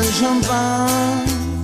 champán,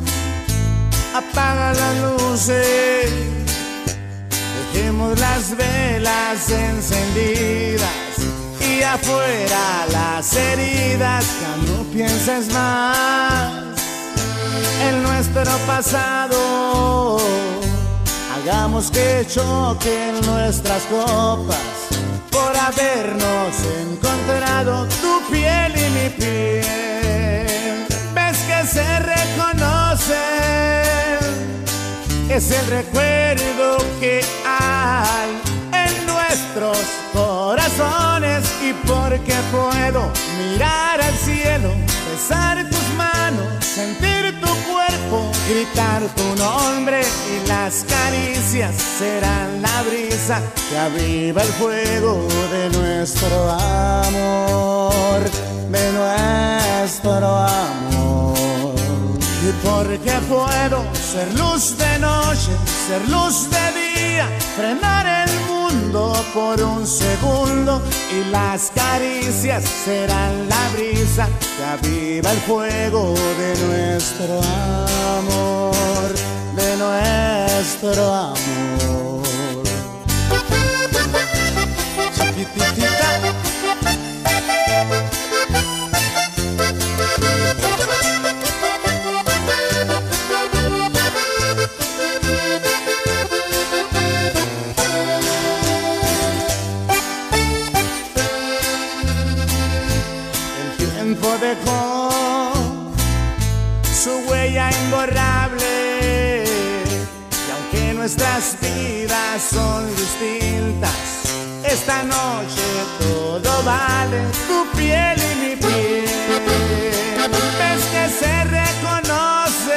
apaga las luces, dejemos las velas encendidas y afuera las heridas. Ya no pienses más en nuestro pasado, hagamos que choquen nuestras copas por habernos encontrado tu piel y mi piel. Ves que se reconocen, es el recuerdo que hay en nuestros corazones. Y porque puedo mirar al cielo, besar tus manos, sentir tu cuerpo, gritar tu nombre, y las caricias serán la brisa que aviva el fuego de nuestro amor, de nuestro amor. Y porque puedo ser luz de noche, ser luz de día, frenar el mundo por un segundo, y las caricias serán la brisa que aviva el fuego de nuestro amor, de nuestro amor. Chiquitita. Dejó su huella imborrable, y aunque nuestras vidas son distintas, esta noche todo vale, tu piel y mi piel. Ves que se reconocen,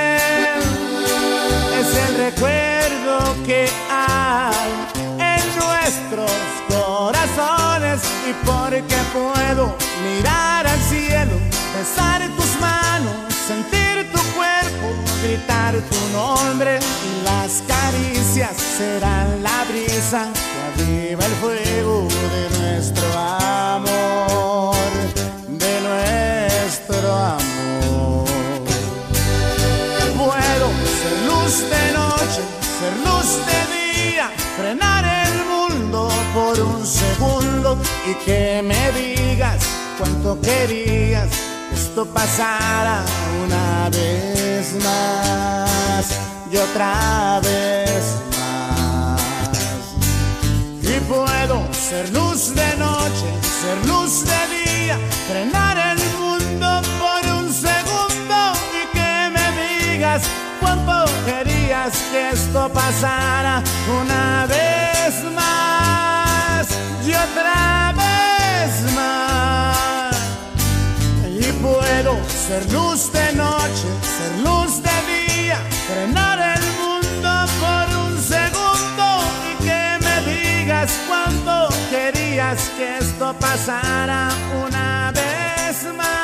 es el recuerdo que hay en nuestros corazones. Y porque puedo mirar al cielo, besar tus manos, sentir tu cuerpo, gritar tu nombre, y las caricias serán la brisa que aviva el fuego de nuestro amor, de nuestro amor. Puedo ser luz de noche, ser luz de día, frenar el mundo por un segundo, y que me digas cuánto querías que esto pasara una vez más y otra vez más. Y puedo ser luz de noche, ser luz de día, frenar el mundo por un segundo, y que me digas cuánto querías que esto pasara una vez más y otra vez más. Y puedo ser luz de noche, ser luz de día, frenar el mundo por un segundo, y que me digas cuánto querías que esto pasara una vez más.